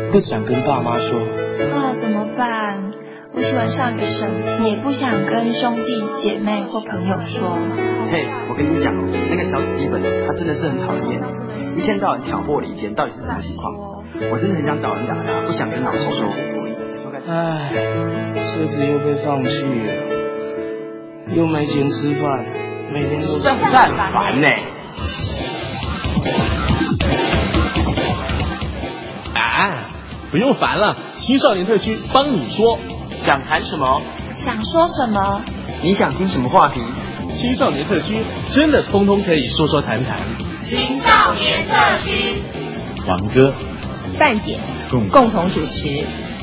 不想跟爸妈说。 怎么办？我喜欢上一个神，也不想跟兄弟姐妹或朋友说。 嘿，我跟你讲，那个小史蒂芬，他真的是很讨人厌，一天到晚挑拨离间，到底是什么情况？我真的很想找人打他，不想跟老师说。 唉，车子又被放弃了，又没钱吃饭，每天都这样不是很烦呢？ 不用烦了，青少年特区帮你说。 想谈什么？ 想说什么？ 你想听什么话题？ 青少年特区真的通通可以说说谈谈。 青少年特区， 王哥、 范姐共同主持。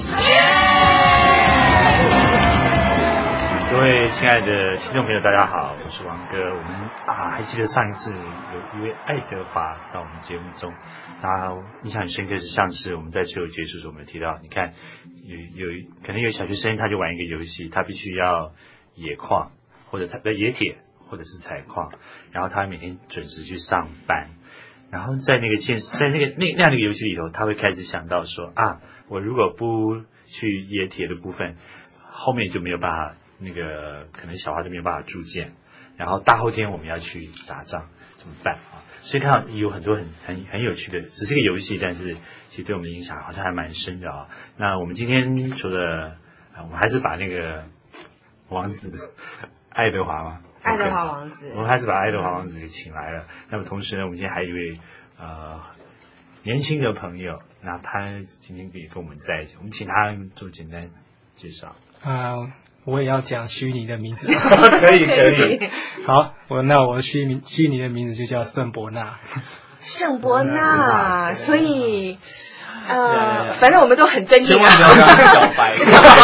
各位亲爱的听众朋友，大家好，我是王哥。我们还记得上一次有一位爱德华到我们节目中，那印象很深刻是上次我们在最后结束的时候，我们有提到，你看可能有小学生他就玩一个游戏，他必须要野矿或者他野铁或者是采矿，然后他每天准时去上班，然后在那样的一个游戏里头，他会开始想到说我如果不去野铁的部分，后面就没有办法。那个可能小花就没有办法铸剑，然后大后天我们要去打仗怎么办啊？所以看到有很多很有趣的，只是个游戏，但是其实对我们的影响好像还蛮深的啊。那我们今天除了我们还是把那个王子爱德华嘛， 爱德华王子， 我们还是把爱德华王子给请来了。那么同时呢，我们今天还有一位年轻的朋友，那他今天可以跟我们在一起，我们请他做简单介绍。 我也要讲虚拟的名字。 可以。 好，我虚拟的名字就叫圣伯纳。 圣伯纳，所以反正我们都很真千万不要让他小白。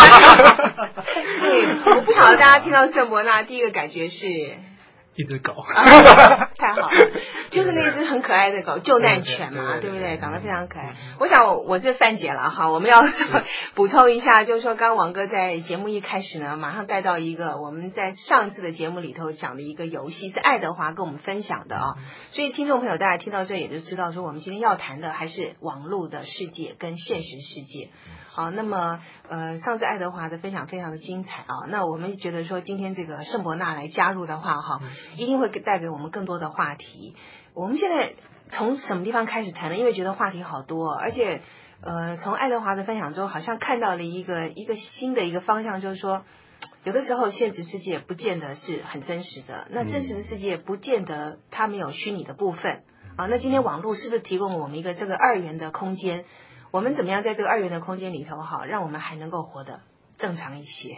对，我不晓得大家听到圣伯纳第一个感觉是一只狗。 太好了，就是那只很可爱的狗，救难犬嘛，对不对？长得非常可爱。我想我是范姐了哈，我们要补充一下，就是说刚刚王哥在节目一开始呢，马上带到一个我们在上次的节目里头讲的一个游戏，是爱德华跟我们分享的啊。所以听众朋友大家听到这也就知道说，我们今天要谈的还是网络的世界跟现实世界。好，那么上次爱德华的分享非常的精彩啊，那我们觉得说今天这个圣伯纳来加入的话哈，一定会带给我们更多的话题。我们现在从什么地方开始谈呢？因为觉得话题好多，而且从爱德华的分享中，好像看到了一个新的一个方向，就是说，有的时候现实世界不见得是很真实的，那真实的世界不见得它没有虚拟的部分啊。那今天网络是不是提供我们一个这个二元的空间？我们怎么样在这个二元的空间里头好，让我们还能够活得正常一些？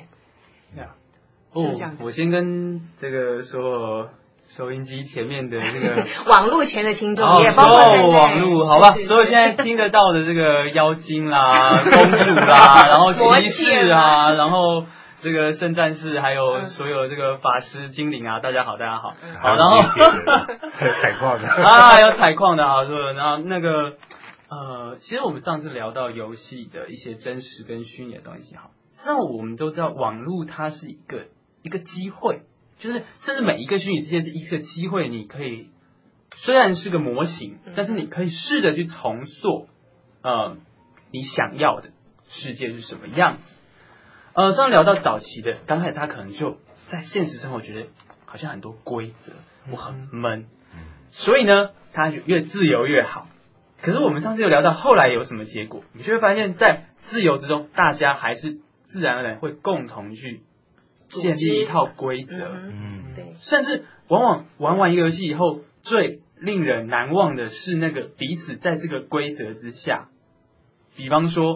我先跟这个说。收音机前面的这个网络前的听众也包括网络，好吧，所有现在听得到的这个妖精啦、公主啦，然后骑士啊，然后这个圣战士，还有所有这个法师、精灵啊，大家好，大家好，好，然后采矿的有采矿的啊，说然后那个其实我们上次聊到游戏的一些真实跟虚拟的东西，好，那我们都知道网络它是一个机会。就是甚至每一个虚拟世界是一个机会，你可以虽然是个模型，但是你可以试着去重塑你想要的世界是什么样子。上次聊到早期的，刚开始他可能就在现实生活觉得好像很多规则，我很闷，所以呢他越自由越好。可是我们上次有聊到后来有什么结果，你就会发现在自由之中，大家还是自然而然会共同去建立一套规则， 对， 甚至往往玩完一个游戏以后，最令人难忘的是那个彼此在这个规则之下，比方说，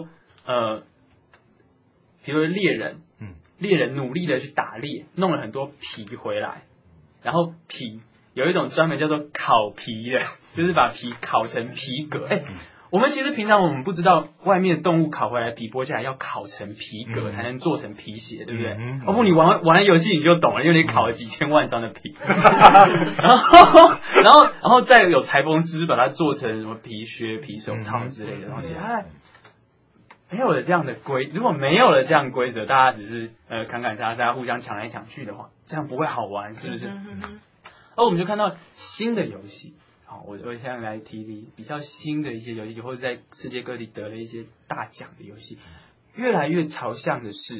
比如猎人，猎人努力的去打猎，弄了很多皮回来，然后皮有一种专门叫做烤皮的，就是把皮烤成皮革，我们其实平常我们不知道外面动物烤回来皮剥下来要烤成皮革才能做成皮鞋，对不对？不，你玩游戏你就懂了，因为你烤了几千万张的皮，然后再有裁缝师把它做成什么皮靴、皮手套之类的东西。没有了这样的如果没有了这样规则，大家只是砍砍杀杀，互相抢来抢去的话，这样不会好玩，是不是？而我们就看到新的游戏， 好，我现在来提比较新的一些游戏，或者在世界各地得了一些大奖的游戏，越来越朝向的是，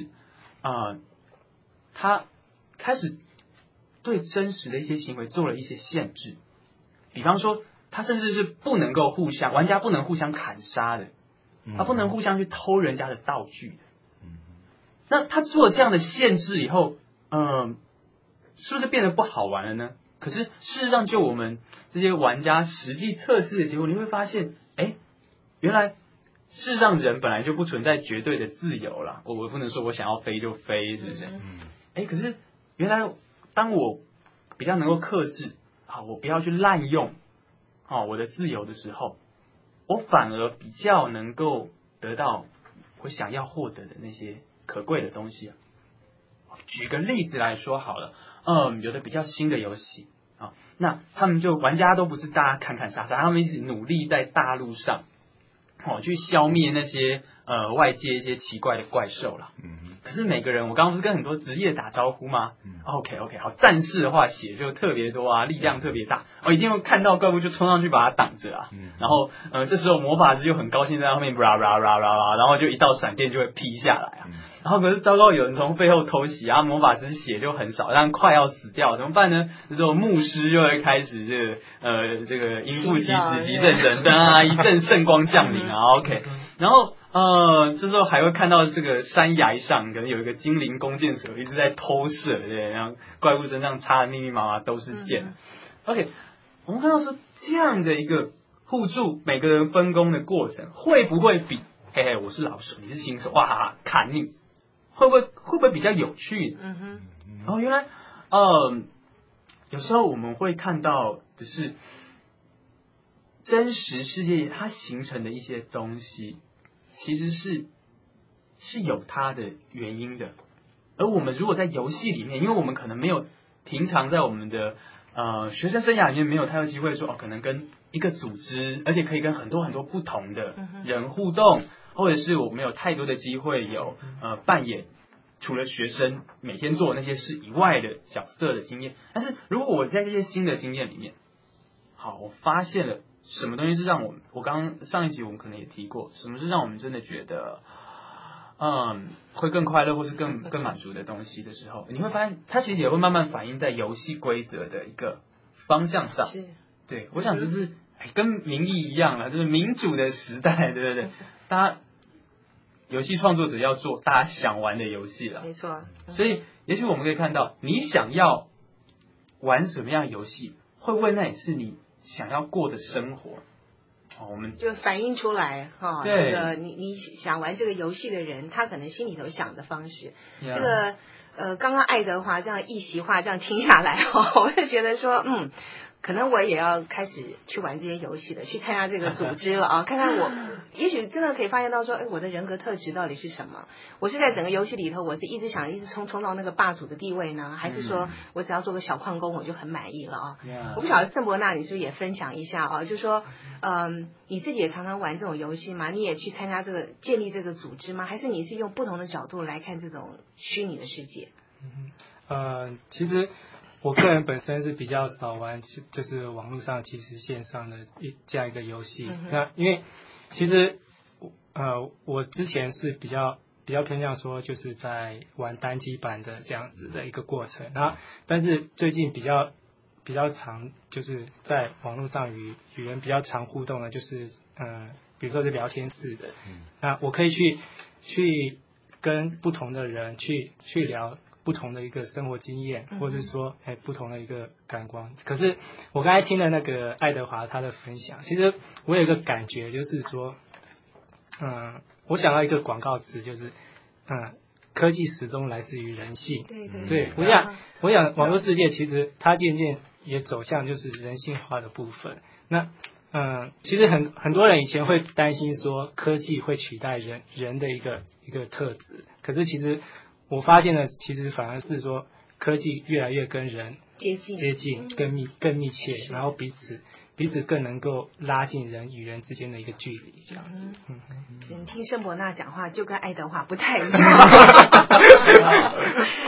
他开始对真实的一些行为做了一些限制，比方说，他甚至是不能够玩家不能互相砍杀的，他不能互相去偷人家的道具的。那他做了这样的限制以后，是不是变得不好玩了呢？可是事实上，就我们这些玩家实际测试的结果，你会发现，原来事实上人本来就不存在绝对的自由啦。我不能说我想要飞就飞，是不是？可是原来当我比较能够克制，我不要去滥用我的自由的时候，我反而比较能够得到我想要获得的那些可贵的东西。举个例子来说好了，有的比较新的游戏那他们就玩家都不是大家砍砍杀杀，他们一直努力在大陆上去消灭那些外界一些奇怪的怪兽啦。可是每个人，我刚刚不是跟很多职业打招呼吗？OK， 好，战士的话血就特别多力量特别大，一定会看到怪物就冲上去把它挡着啊。然后这时候魔法师就很高兴在后面然后就一道闪电就会劈下来啊。然后可是糟糕，有人从背后偷袭啊，魔法师血就很少，但快要死掉，怎么办呢？这时候牧师就会开始这个因父及子及圣神一阵圣光降临啊。OK， 然后这时候还会看到这个山崖上可能有一个精灵弓箭手一直在偷射，对，然后怪物身上插的密密麻麻都是箭。OK， 我们看到说这样的一个互助，每个人分工的过程，会不会比我是老手，你是新手，哇砍你，会不会比较有趣？原来有时候我们会看到的是真实世界它形成的一些东西，其实是有它的原因的。而我们如果在游戏里面，因为我们可能没有平常在我们的学生生涯里面没有太多机会说可能跟一个组织，而且可以跟很多很多不同的人互动，或者是我们有太多的机会有扮演除了学生每天做的那些事以外的角色的经验。但是如果我在这些新的经验里面，我发现了什么东西是让我刚刚上一集我们可能也提过，什么是让我们真的觉得会更快乐或是更满足的东西的时候，你会发现它其实也会慢慢反映在游戏规则的一个方向上。对，我想就是跟民意一样啦，就是民主的时代，对不对？大家游戏创作者要做大家想玩的游戏了， 没错。 所以也许我们可以看到，你想要玩什么样的游戏，会不会那也是你想要过的生活？我们就反映出来对， 这个你想玩这个游戏的人，他可能心里头想的方式。这个刚刚爱德华这样一席话这样听下来我就觉得说可能我也要开始去玩这些游戏的，去参加这个组织了看看我也许真的可以发现到说我的人格特质到底是什么。我是在整个游戏里头，我是一直冲到那个霸主的地位呢，还是说我只要做个小矿工我就很满意了我不晓得圣伯纳你是不是也分享一下就说你自己也常常玩这种游戏吗？你也去参加这个建立这个组织吗？还是你是用不同的角度来看这种虚拟的世界？ 其实我个人本身是比较少玩，就是网络上其实线上的这样一个游戏。那因为其实我之前是比较偏向说就是在玩单机版的这样子的一个过程，然后但是最近比较常就是在网络上与人比较常互动的，就是比如说是聊天室的，那我可以去跟不同的人去聊不同的一个生活经验，或者是说不同的一个感官。可是我刚才听了那个爱德华他的分享，其实我有一个感觉，就是说我想到一个广告词，就是科技始终来自于人性。对，我想网络世界其实它渐渐也走向就是人性化的部分。那其实很多人以前会担心说科技会取代人的一个特质，可是其实我发现了，其实反而是说科技越来越跟人接近更密切，然后彼此更能够拉近人与人之间的一个距离，这样子。 听圣伯纳讲话就跟爱德华不太一样。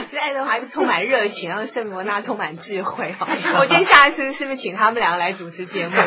这爱德华是充满热情，然后圣罗纳充满智慧哈。我觉得下一次是不是请他们两个来主持节目？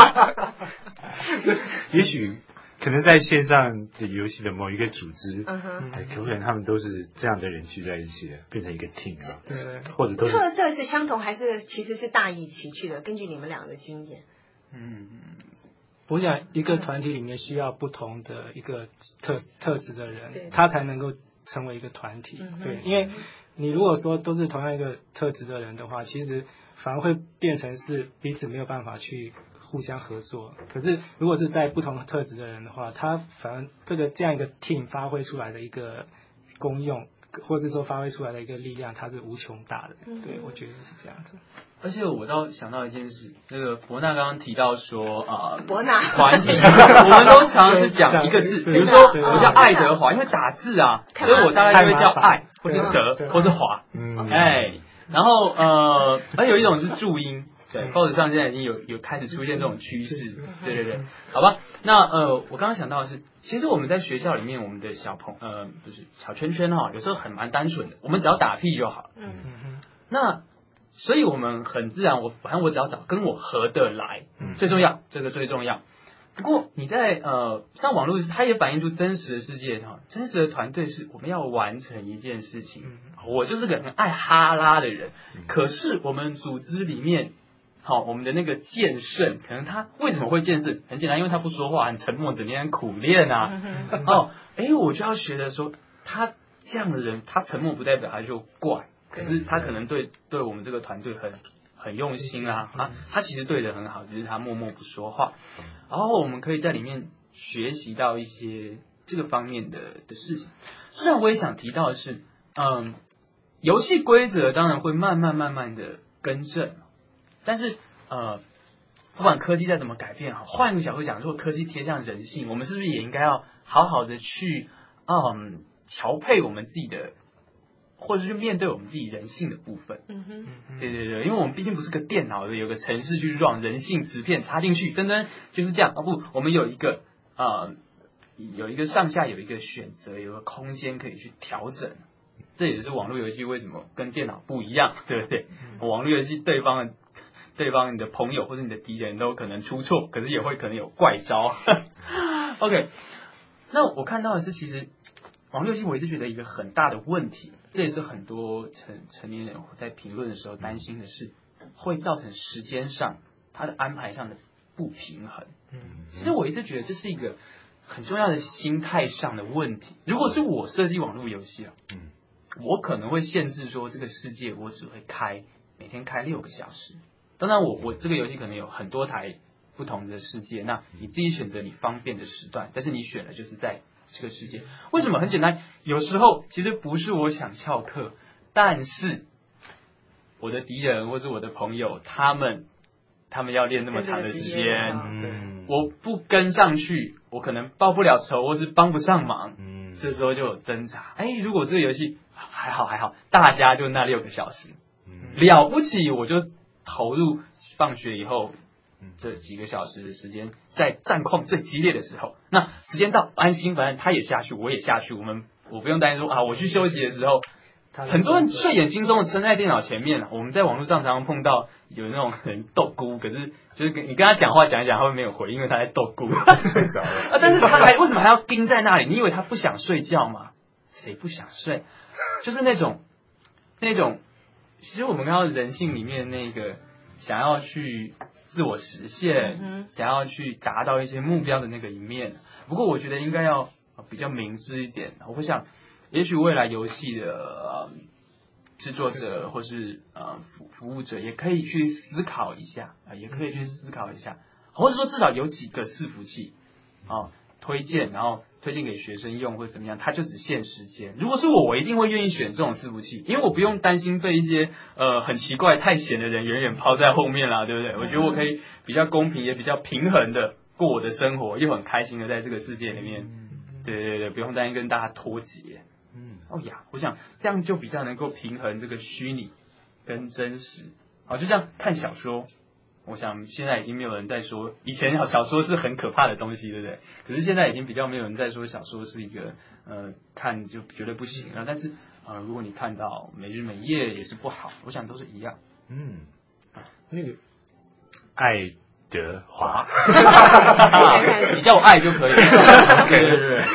也许可能在线上的游戏的某一个组织，可不可能他们都是这样的人聚在一起的，变成一个 team 啊？对，或者都是特色是相同，还是其实是大异其趣的？根据你们俩的经验， 我想一个团体里面需要不同的一个特质的人，他才能够成为一个团体。对，因为你如果说都是同样一个特质的人的话，其实反而会变成是彼此没有办法去互相合作。可是如果是在不同特质的人的话，他反而这样一个 team 发挥出来的一个功用，或者说发挥出来的一个力量，它是无穷大的。对，我觉得是这样子。 而且我倒想到一件事，那个伯纳刚刚提到说伯纳团体，我们都常常是讲一个字，比如说我叫爱德华，因为打字啊，所以我大概就会叫爱，或是德，或是华，然后而有一种是注音，对，报纸上现在已经有开始出现这种趋势，对，好吧，那我刚刚想到的是，其实我们在学校里面，我们的就是小圈圈哈，有时候蛮单纯的，我们只要打屁就好了，那所以我们很自然，反正我只要找跟我合得来，最重要，这个最重要。不过你在上网络，它也反映出真实的世界上，真实的团队是我们要完成一件事情。我就是个很爱哈拉的人，可是我们组织里面，我们的那个剑圣，可能他为什么会剑圣？很简单，因为他不说话，很沉默，整天很苦练啊。我就要学着说，他这样的人，他沉默不代表他就怪。可是他可能对我们这个团队很用心啊，他其实对的很好，只是他默默不说话。然后我们可以在里面学习到一些这个方面的事情。虽然我也想提到的是，游戏规则当然会慢慢的更正，但是不管科技再怎么改变，换一个角度讲，如果科技贴向人性，我们是不是也应该要好好的去调配我们自己的，或者是面对我们自己人性的部分。对，因为我们毕竟不是个电脑的，有个程式去让人性磁片插进去，真的就是这样。不，我们有一个上下有一个选择，有个空间可以去调整。这也是网络游戏为什么跟电脑不一样，对不对？网络游戏对方你的朋友或者你的敌人都可能出错，可是也会可能有怪招。OK， 那我看到的是，其实网络游戏我一直觉得一个很大的问题，这也是很多成年人在评论的时候担心的是，会造成时间上它的安排上的不平衡。其实我一直觉得这是一个很重要的心态上的问题。如果是我设计网络游戏我可能会限制说这个世界我只会每天开6个小时。当然我这个游戏可能有很多台不同的世界，那你自己选择你方便的时段，但是你选的就是在这个世界。为什么？很简单，有时候其实不是我想翘课，但是我的敌人或者我的朋友，他们要练那么长的时间，我不跟上去，我可能报不了仇，或是帮不上忙，这时候就有挣扎。如果这个游戏还好，大家就那6个小时，了不起我就投入放学以后这几个小时的时间，在战况最激烈的时候，那时间到安心，反正他也下去，我也下去，我不用担心说我去休息的时候，很多人睡眼惺忪的撑在电脑前面。我们在网络上常常碰到有那种人斗咕，可是就是你跟他讲话讲一讲，他会没有回，因为他在斗咕，睡着了但是他为什么还要盯在那里？你以为他不想睡觉吗？谁不想睡？就是那种，其实我们看到人性里面那个想要去自我实现，想要去达到一些目标的那个一面。不过我觉得应该要比较明智一点。我会想，也许未来游戏的制作者或是服务者也可以去思考一下，或者说至少有几个伺服器推荐，然后推荐给学生用或者怎么样，它就只限时间。如果是我一定会愿意选这种伺服器，因为我不用担心被一些很奇怪太闲的人远远抛在后面啦，对不对？我觉得我可以比较公平也比较平衡的过我的生活，又很开心的在这个世界里面，对，不用担心跟大家脱节。我想这样就比较能够平衡这个虚拟跟真实。就像看小说， 我想现在已经没有人在说，以前小说是很可怕的东西，对不对？可是现在已经比较没有人在说小说是一个看就绝对不行了。但是如果你看到每日每夜也是不好，我想都是一样。 那个爱德华， 你叫我爱就可以了。对。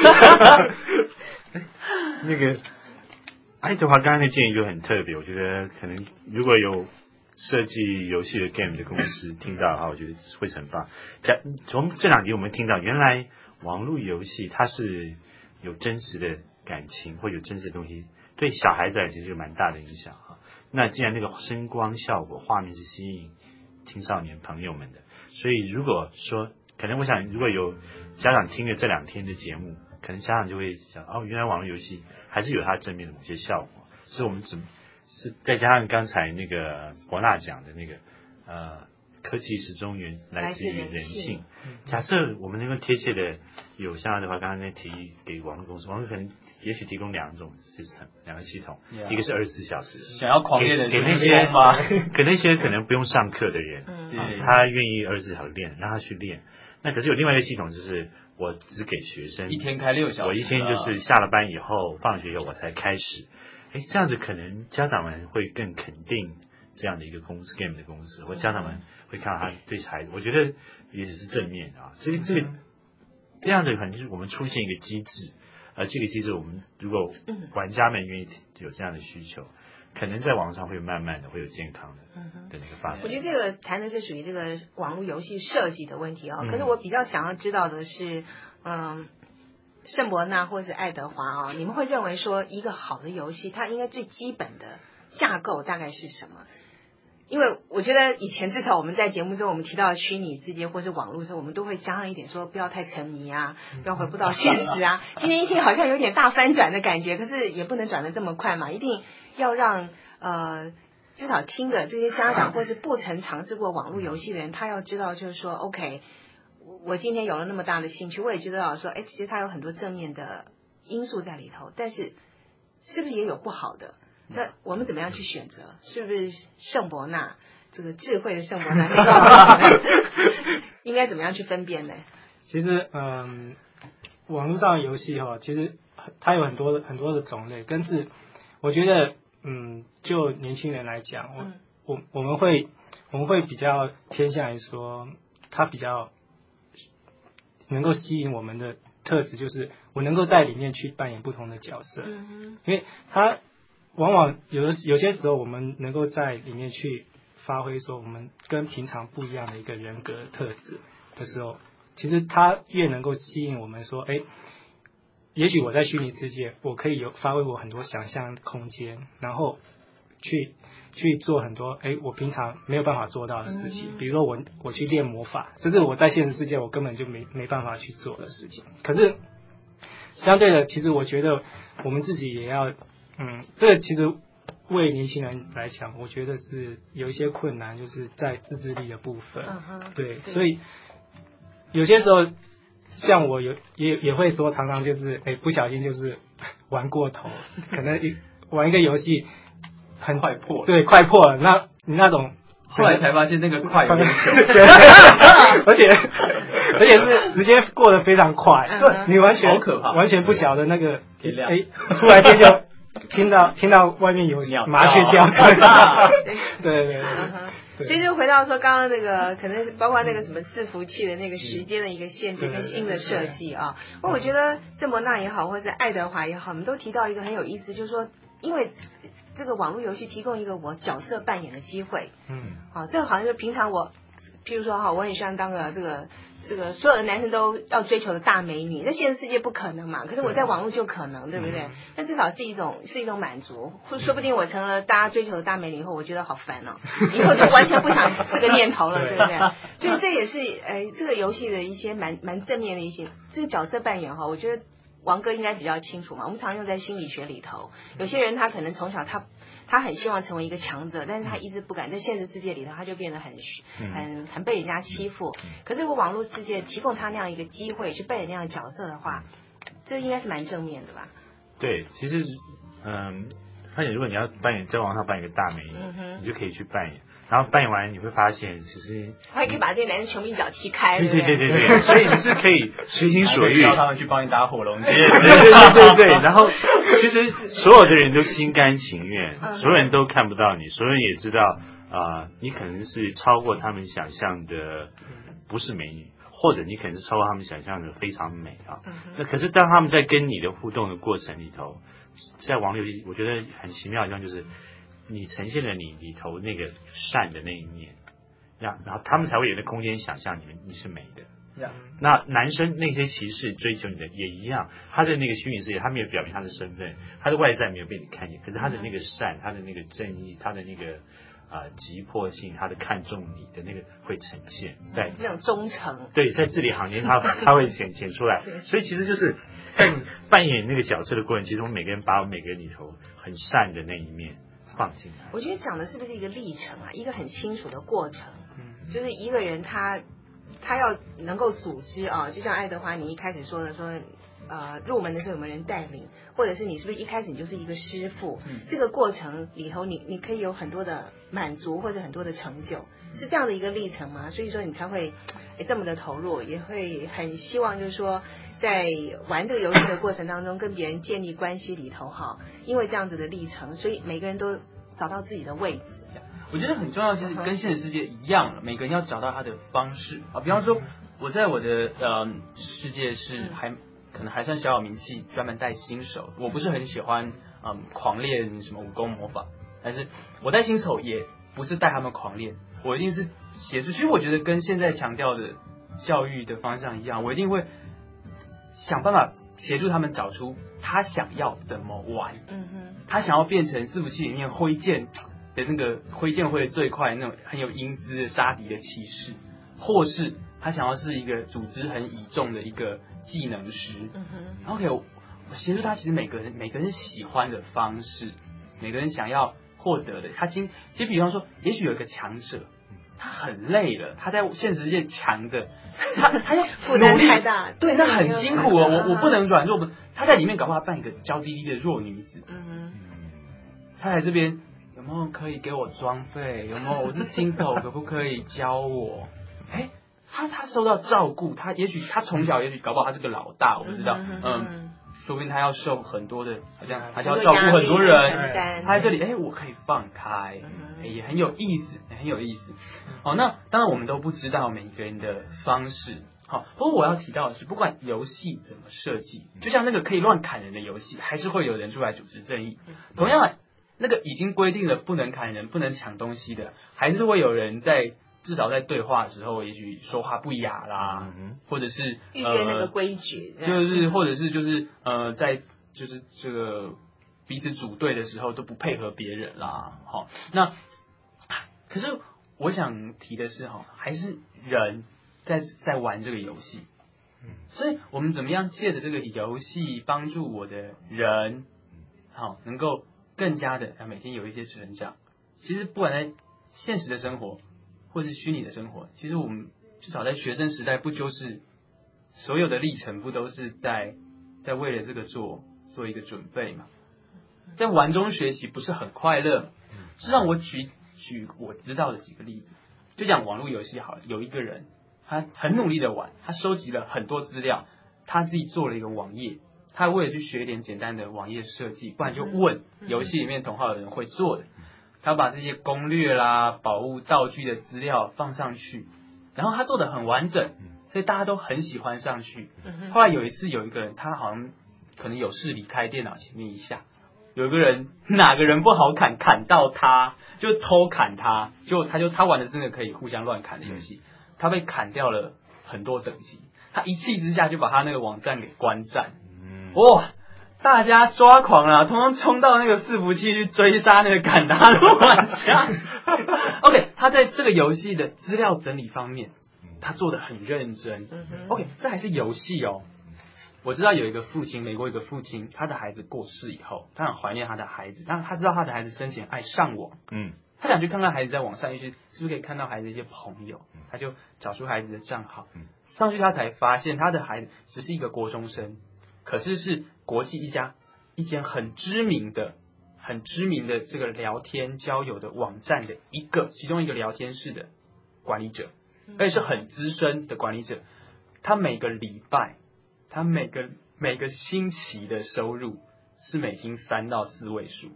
那个爱德华刚才的建议就很特别，我觉得可能如果有设计游戏的 game 的公司听到的话，我觉得会很棒。从这2集我们听到，原来网络游戏它是有真实的感情或有真实的东西，对小孩子其实有蛮大的影响哈。那既然那个声光效果画面是吸引青少年朋友们的，所以如果说可能我想如果有家长听了这2天的节目，可能家长就会想原来网络游戏还是有它正面的某些效果，是我们是再加上刚才那个伯纳讲的那个科技始终来自于人性。假设我们能够贴切的有像的话，刚刚那提议给网络公司，网络可能也许提供2种 system 2个系统，一个是24小时， 想要狂练的给那些给那些可能不用上课的人，他愿意24小时练，让他去练。那可是有另外一个系统，就是我只给学生 1天开6小时， 我1天就是下了班以后放学以后我才开始。这样子可能家长们会更肯定这样的一个公司 game 的公司，或家长们会看到他对孩子，我觉得也是正面啊。所以这样的可能就是我们出现一个机制，这个机制我们如果玩家们愿意有这样的需求，可能在网上会慢慢的会有健康的那个发展。 我觉得这个谈的是属于这个网络游戏设计的问题可是我比较想要知道的是，圣伯纳或是爱德华你们会认为说一个好的游戏，它应该最基本的架构大概是什么？因为我觉得以前至少我们在节目中我们提到虚拟世界或是网络的时候，我们都会加上一点说不要太沉迷不要回不到现实今天一听好像有点大翻转的感觉，可是也不能转得这么快嘛，一定要让至少听的这些家长或是不曾尝试过网络游戏的人，他要知道就是说 OK， 我今天有了那么大的兴趣，我也知道说其实它有很多正面的因素在里头，但是是不是也有不好的？那我们怎么样去选择？是不是圣伯纳这个智慧的圣伯纳应该怎么样去分辨呢？ 其实网络上的游戏其实它有很多的种类，但是我觉得就年轻人来讲，我们会比较偏向于说它比较能够吸引我们的特质，就是我能够在里面去扮演不同的角色，因为它往往有些时候我们能够在里面去发挥说我们跟平常不一样的一个人格特质的时候，其实它越能够吸引我们说也许我在虚拟世界我可以发挥我很多想象空间，然后去做很多我平常没有办法做到的事情，比如说我去练魔法，甚至我在现实世界我根本就没办法去做的事情。可是相对的，其实我觉得我们自己也要这个其实为年轻人来讲，我觉得是有一些困难，就是在自制力的部分。对，所以有些时候像我也会说，常常就是不小心就是玩过头，可能玩一个游戏很快破了， 对，快破了，那你那种后来才发现那个快有点久， 而且是时间过得非常快，对，你完全好可怕， 完全不晓得那个突然间就听到外面有麻雀叫，对。 所以就回到说刚刚那个，可能包括那个什么伺服器的那个时间的一个限制跟新的设计我觉得圣伯纳也好，或者爱德华也好，我们都提到一个很有意思，就是说因为这个网络游戏提供一个我角色扮演的机会，这个好像是平常譬如说我很喜欢当个这个所有的男生都要追求的大美女，在现实世界不可能嘛，可是我在网络就可能，对不对？但至少是一种满足，或说不定我成了大家追求的大美女以后，我觉得好烦以后就完全不想这个念头了，对不对？所以这也是这个游戏的一些蛮正面的一些这个角色扮演我觉得王哥应该比较清楚嘛。我们常用在心理学里头，有些人他可能从小他很希望成为一个强者，但是他一直不敢，在现实世界里头他就变得很被人家欺负。可是如果网络世界提供他那样一个机会去扮演那样的角色的话，这应该是蛮正面的吧？ 对，其实发现如果你要在网上扮演一个大美女，你就可以去扮演。然后扮演完你会发现，其实还可以把这些男人穷兵脚踢开。 对，所以你是可以随心所欲， 让他们去帮你打火龙街。 对。然后其实所有的人都心甘情愿，所有人都看不到你，所有人也知道你可能是超过他们想象的，不是美女，或者你可能是超过他们想象的非常美啊。那可是当他们在跟你的互动的过程里头，在网络游戏，我觉得很奇妙的地方就是。你呈现了你里头那个善的那一面，然后他们才会有那空间想象你是美的。那男生那些骑士追求你的也一样，他的那个虚拟世界，他没有表明他的身份，他的外在没有被你看见，可是他的那个善，他的那个正义，他的那个急迫性，他的看重你的那个会呈现在那种忠诚。 对，在字里行间他会显出来。所以其实就是在你扮演那个角色的过程，其实我们每个人把我们每个人里头很善的那一面放进来。 我觉得讲的是不是一个历程啊？一个很清楚的过程。就是一个人他要能够组织啊，就像爱德华你一开始说的入门的时候有没有人带领，或者是你是不是一开始你就是一个师傅？这个过程里头你可以有很多的满足或者很多的成就，是这样的一个历程吗？所以说你才会这么的投入，也会很希望就是说在玩这个游戏的过程当中跟别人建立关系里头因为这样子的历程，所以每个人都找到自己的位置。 我觉得很重要，就是跟现实世界一样了，每个人要找到他的方式啊。比方说，我在我的世界是可能还算小有名气，专门带新手。我不是很喜欢狂练什么武功魔法，但是我带新手也不是带他们狂练，我一定是协助。其实我觉得跟现在强调的教育的方向一样，我一定会想办法协助他们找出他想要怎么玩。他想要变成伺服器里面挥剑的那个挥剑挥的最快那种很有英姿的杀敌的骑士，或是他想要是一个组织很倚重的一个技能师。OK， 我协助他，其实每个人喜欢的方式，每个人想要获得的，其实比方说，也许有一个强者，他很累了，他在现实世界强的，他要负担太大， 对，那很辛苦哦。我不能软弱，他在里面搞不好扮一个娇滴滴的弱女子。他来这边有没有可以给我装备？有没有我是新手，可不可以教我？他受到照顾，也许他从小搞不好他是个老大，我不知道。说不定他要受很多的，好像他就要照顾很多人。他在这里，我可以放开，也很有意思，很有意思。那当然我们都不知道每一个人的方式。不过我要提到的是，不管游戏怎么设计，就像那个可以乱砍人的游戏，还是会有人出来主持正义。同样，那个已经规定了不能砍人、不能抢东西的，还是会有人至少在对话的时候，也许说话不雅啦，或者是逾越那个规矩， 就是或者是在就是这个彼此组队的时候都不配合别人啦。那可是我想提的是还是人在玩这个游戏，所以我们怎么样借着这个游戏帮助我的人，能够更加的每天有一些成长。其实不管在现实的生活或是虚拟的生活，其实我们至少在学生时代，不就是所有的历程不都是在为了这个做一个准备嘛？在玩中学习不是很快乐？是让我举我知道的几个例子，就讲网络游戏好了。有一个人他很努力的玩，他收集了很多资料，他自己做了一个网页。他为了去学一点简单的网页设计，不然就问游戏里面同号的人会做的。他把这些攻略啦、宝物道具的资料放上去，然后他做的很完整，所以大家都很喜欢上去。后来有一次，有一个人他好像可能有事离开电脑前面一下，有一个人哪个人不好砍到他，就偷砍他，他玩的是那个可以互相乱砍的游戏，他被砍掉了很多等级，他一气之下就把他那个网站给关站。大家抓狂了，通通冲到那个伺服器去追杀那个砍他的玩家。OK， 他在这个游戏的资料整理方面，他做得很认真。OK， 这还是游戏哦。我知道有一个父亲，美国有一个父亲，他的孩子过世以后，他很怀念他的孩子，但他知道他的孩子生前爱上网，他想去看看孩子在网上是不是可以看到孩子的一些朋友，他就找出孩子的账号，上去他才发现他的孩子只是一个国中生。可是是国际一间很知名的、 很知名的这个聊天交友的网站的其中一个聊天室的管理者，而且是很资深的管理者。他每个礼拜，他每个星期的收入是美金3到4位数。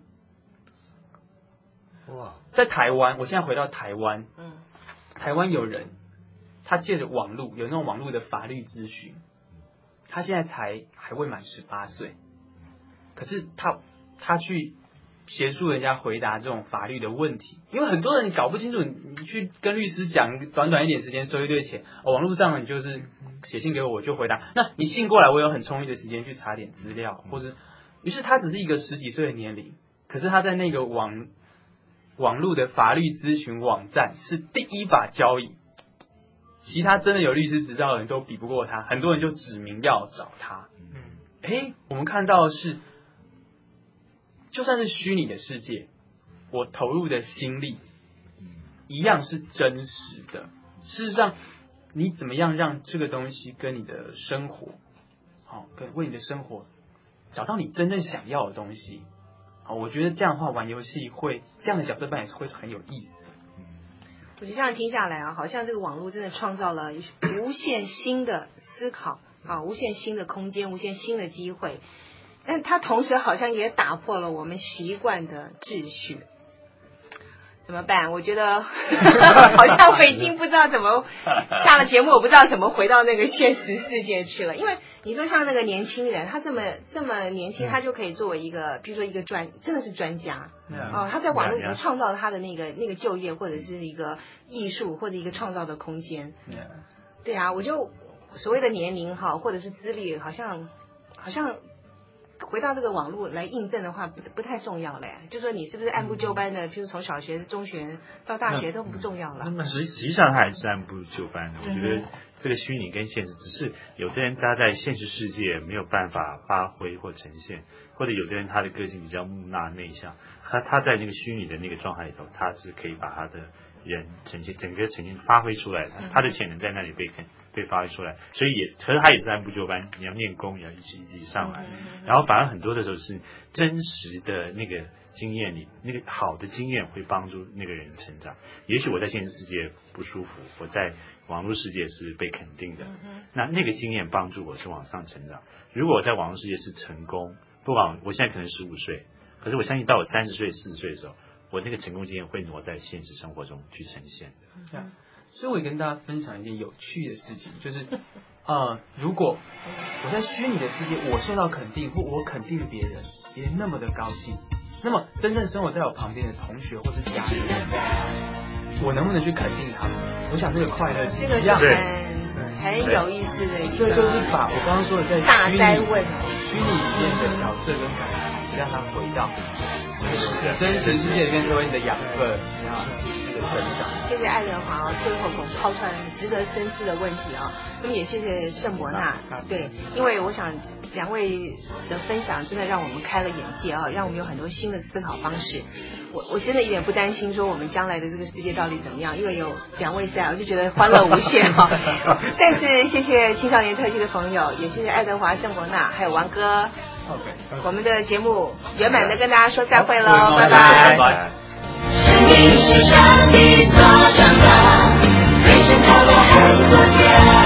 哇！ 在台湾，我现在回到台湾，台湾有人他借着网络，有那种网络的法律咨询，他现在还未满18岁，可是他去协助人家回答这种法律的问题，因为很多人搞不清楚，你去跟律师讲，短一点时间收一堆钱，网络上你就是写信给我，我就回答。那你信过来，我有很充裕的时间去查点资料，或者，于是他只是一个10几岁的年龄，可是他在那个网络的法律咨询网站是第一把交椅，其他真的有律师执照的人都比不过他，很多人就指名要找他。我们看到的是，就算是虚拟的世界，我投入的心力一样是真实的。事实上，你怎么样让这个东西跟你的生活，为你的生活找到你真正想要的东西，我觉得这样的话玩游戏这样的角色扮演会是很有意思的。 我觉得这样听下来好像这个网络真的创造了无限新的思考无限新的空间，无限新的机会，但它同时好像也打破了我们习惯的秩序。怎么办？我觉得好像我已经不知道怎么下了节目，我不知道怎么回到那个现实世界去了。因为你说像那个年轻人，他这么年轻，他就可以作为一个，比如说一个真的是专家他在网络里面创造他的那个就业，或者是一个艺术或者一个创造的空间。对啊，我就所谓的年龄或者是资历，好像回到这个网络来印证的话，不太重要嘞。就说你是不是按部就班的，譬如从小学、中学到大学都不重要了。 那么实际上它还是按部就班的。我觉得这个虚拟跟现实，只是有的人他在现实世界没有办法发挥或呈现，或者有的人他的个性比较木讷内向，他在那个虚拟的那个状态里头，他是可以把他的人整个呈现发挥出来，他的潜能在那里被发挥出来，所以可是他也是按部就班，你要练功，也要一级上来，然后反而很多的时候是真实的那个经验里，那个好的经验会帮助那个人成长。也许我在现实世界不舒服，我在网络世界是被肯定的，那个经验帮助我是往上成长。如果我在网络世界是成功，不管我现在可能15岁，可是我相信到我30岁、40岁的时候，我那个成功经验会挪在现实生活中去呈现的。 所以我也跟大家分享一件有趣的事情，就是如果我在虚拟的世界我受到肯定，或我肯定别人那么的高兴，那么真正生活在我旁边的同学或是家人，我能不能去肯定他们？我想这个快乐是一样的， 很有意思的一个， 这就是把我刚刚说的在大灾问虚拟里面的角色跟感觉，让他回到真实世界里面成为你的养分，成长。 谢谢爱德华最后抛出来值得深思的问题那么也谢谢圣伯纳，对，因为我想两位的分享真的让我们开了眼界让我们有很多新的思考方式。我真的一点不担心说我们将来的这个世界到底怎么样，因为有两位在，我就觉得欢乐无限但是谢谢青少年特区的朋友，也谢谢爱德华、圣伯纳还有王哥。我们的节目圆满的跟大家说再会喽，拜拜。 生命是上帝所创造，人生靠着很多天。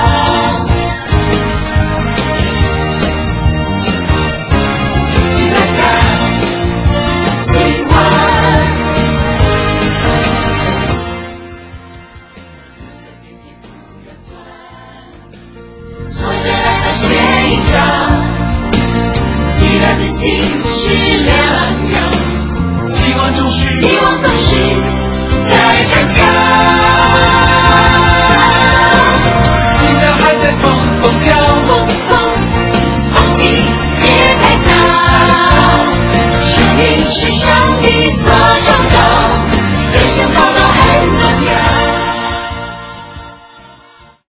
挫折让它写一张，喜乐的心是良药。希望总是在增加。